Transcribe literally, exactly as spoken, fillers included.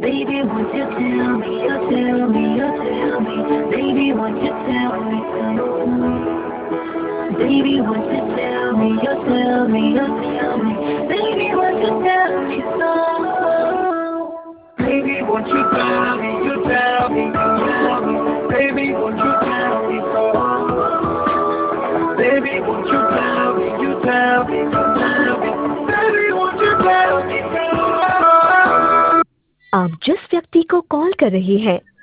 Baby, won't you tell me, you tell me, you tell me. Baby, won't you tell me so? Baby, won't you tell me, you tell me, you tell me. Baby, won't you tell me so? Baby, won't you tell me, you tell me, you tell me. Baby, won't you tell me so? Baby, won't you tell me, you tell me, you tell me. Baby, won't you tell me so? आप जिस व्यक्ति को call कर रहे हैं